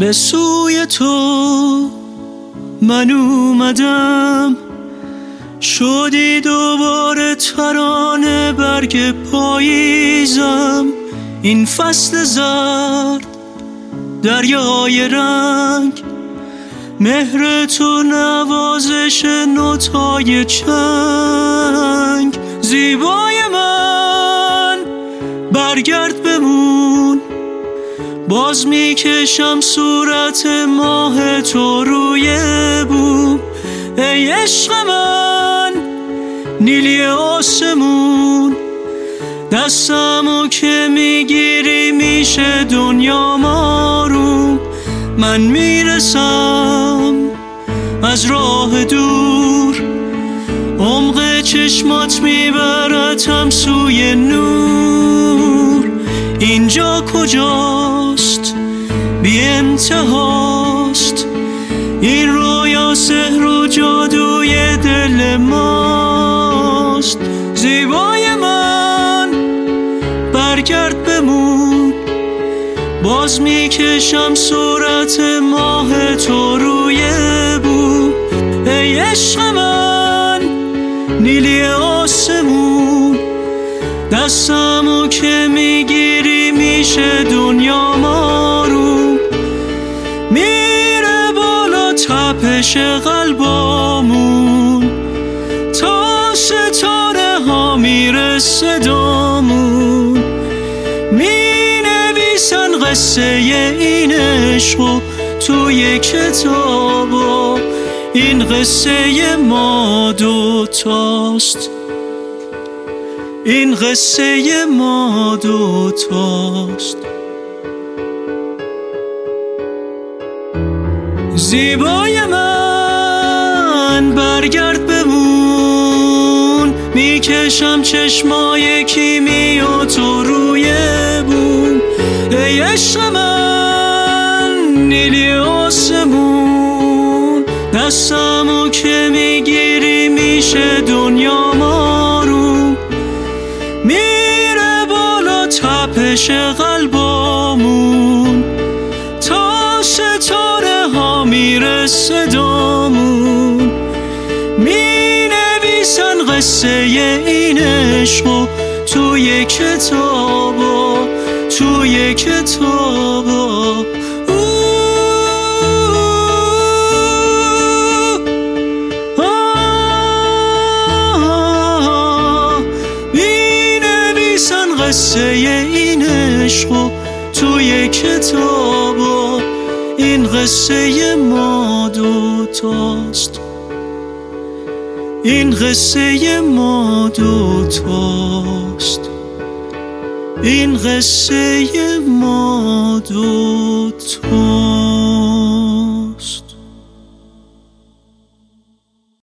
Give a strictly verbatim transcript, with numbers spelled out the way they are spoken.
به سوی تو من اومدم، شدی دوباره ترانه برگ پاییزم. این فصل زرد دریای رنگ، مهر تو نوازش نوتای چنگ. زیبای من برگرد بمون، باز میکشم صورت ماه تو روی بوم. ای عشق من نیلی آسمون، دستمو که میگیری میشه دنیا آروم. من میرسم از راه دور، عمق چشمات میبرتم سوی نور. اینجا کجاست؟ بی انتهاست، این رویا سحر و جادوی دل ماست. زیبای من برگرد بمون، باز میکشم صورت ماه تو روی بوم. ای عشق من نیلی آسمون، دستمو که میگیری میشه دنیا آروم. میره بالا تپش قلبامون، تا ستاره ها میره صدامون. مینویسن قصه این عشق توی کتابا، این قصه ما دوتاست، این قصه ما دوتاست. زیبای من برگرد بمون، میکشم چشمای کیمیا تو روی بوم. ای عشق من نیلی آسمون، دستمو که میگیری میشه دنیا آروم. میره بالا تپش قلبامون، تا ستاره ها میره صدامون. مینویسن قصه این عشق توی کتابا، توی کتابا. قصه این عشق توی کتابا، این قصه ما دوتاست، این قصه ما دوتاست، این قصه ما دوتاست.